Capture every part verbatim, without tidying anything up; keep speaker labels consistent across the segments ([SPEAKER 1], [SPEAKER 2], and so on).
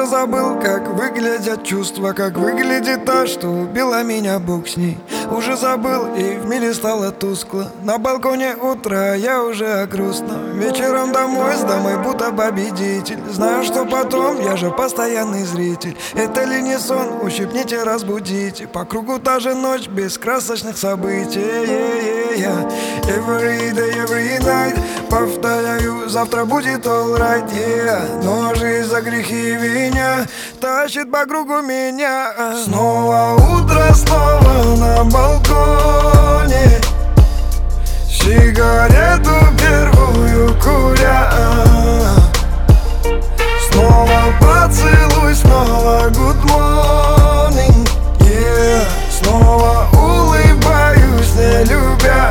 [SPEAKER 1] уже забыл, как выглядят чувства, как выглядит та, что убила меня, бог с ней. Уже забыл, и в мире стало тускло. На балконе утра, я уже грустно. Вечером домой с домой будто победитель. Знаю, что потом, я же постоянный зритель. Это ли не сон, ущипните, разбудите. По кругу та же ночь, без красочных событий. yeah, yeah, yeah. Every day, every night. Повторяю, завтра будет alright, yeah. Но жизнь за грехи виня тащит по кругу меня. Снова утро, снова на балконе, сигарету первую куря. Снова поцелуй, снова good morning, yeah. Снова улыбаюсь, не любя.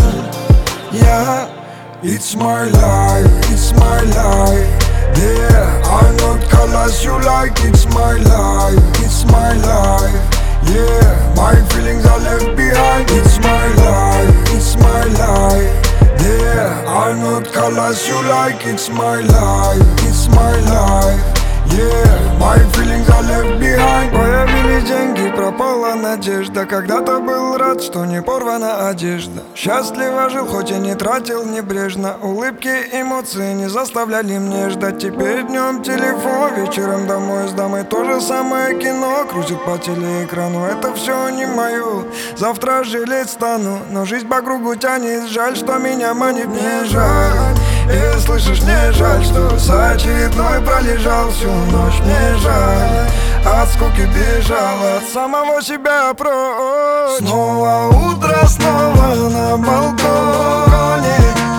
[SPEAKER 1] Я It's my life, it's my life. Yeah, I'm not colors you like. It's my life, it's my life. Yeah, my feelings are left behind. It's my life, it's my life. Yeah, I'm not colors you like. It's my life, it's my life. Yeah, my feelings are left behind. Появились деньги, пропала надежда. Когда-то был рад, что не порвана одежда. Счастливо жил, хоть и не тратил небрежно. Улыбки, эмоции не заставляли мне ждать. Теперь днем телефон, вечером домой с дамой. То же самое кино крутит по телеэкрану. Это все не мое, завтра жалеть стану. Но жизнь по кругу тянет, жаль, что меня манит. Не жаль, и слышишь, не жаль, что за очередной пролежал всю ночь. Мне жаль, от скуки бежал, от самого себя прочь. Снова утро, снова на балконе,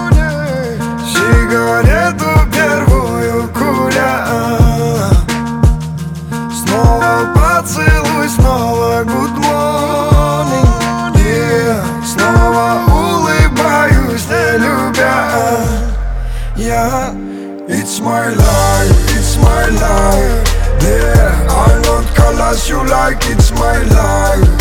[SPEAKER 1] сигарету первую куря. Снова поцелуй, снова good morning, yeah. Снова улыбаюсь, не любя. Я It's my life, it's my life. Yeah, I'm not colors you like. It's my life,